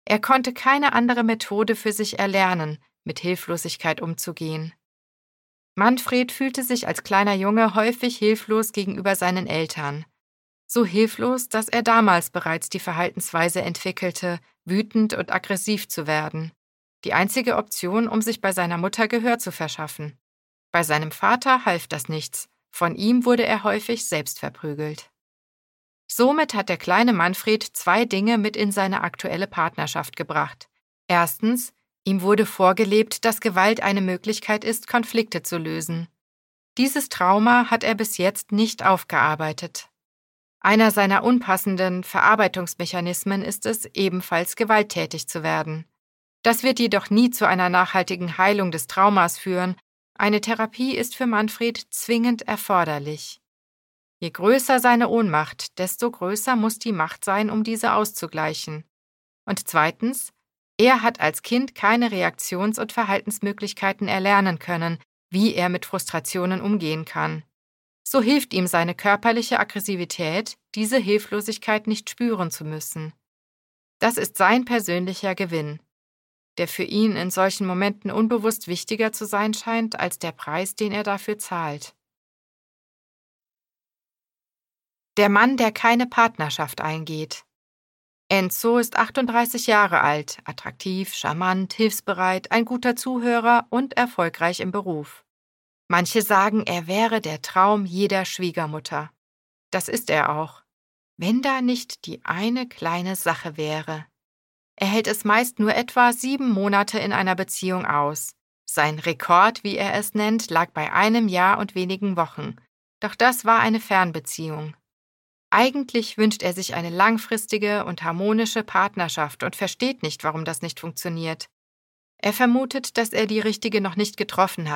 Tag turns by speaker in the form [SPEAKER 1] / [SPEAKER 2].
[SPEAKER 1] Er konnte keine andere Methode für sich erlernen, mit Hilflosigkeit umzugehen. Manfred fühlte sich als kleiner Junge häufig hilflos gegenüber seinen Eltern. So hilflos, dass er damals bereits die Verhaltensweise entwickelte, wütend und aggressiv zu werden. Die einzige Option, um sich bei seiner Mutter Gehör zu verschaffen. Bei seinem Vater half das nichts. Von ihm wurde er häufig selbst verprügelt. Somit hat der kleine Manfred 2 Dinge mit in seine aktuelle Partnerschaft gebracht. Erstens, ihm wurde vorgelebt, dass Gewalt eine Möglichkeit ist, Konflikte zu lösen. Dieses Trauma hat er bis jetzt nicht aufgearbeitet. Einer seiner unpassenden Verarbeitungsmechanismen ist es, ebenfalls gewalttätig zu werden. Das wird jedoch nie zu einer nachhaltigen Heilung des Traumas führen. Eine Therapie ist für Manfred zwingend erforderlich. Je größer seine Ohnmacht, desto größer muss die Macht sein, um diese auszugleichen. Und zweitens, er hat als Kind keine Reaktions- und Verhaltensmöglichkeiten erlernen können, wie er mit Frustrationen umgehen kann. So hilft ihm seine körperliche Aggressivität, diese Hilflosigkeit nicht spüren zu müssen. Das ist sein persönlicher Gewinn, der für ihn in solchen Momenten unbewusst wichtiger zu sein scheint als der Preis, den er dafür zahlt. Der Mann, der keine Partnerschaft eingeht. Enzo ist 38 Jahre alt, attraktiv, charmant, hilfsbereit, ein guter Zuhörer und erfolgreich im Beruf. Manche sagen, er wäre der Traum jeder Schwiegermutter. Das ist er auch. Wenn da nicht die eine kleine Sache wäre. Er hält es meist nur etwa 7 Monate in einer Beziehung aus. Sein Rekord, wie er es nennt, lag bei 1 Jahr und wenigen Wochen. Doch das war eine Fernbeziehung. Eigentlich wünscht er sich eine langfristige und harmonische Partnerschaft und versteht nicht, warum das nicht funktioniert. Er vermutet, dass er die richtige noch nicht getroffen hat.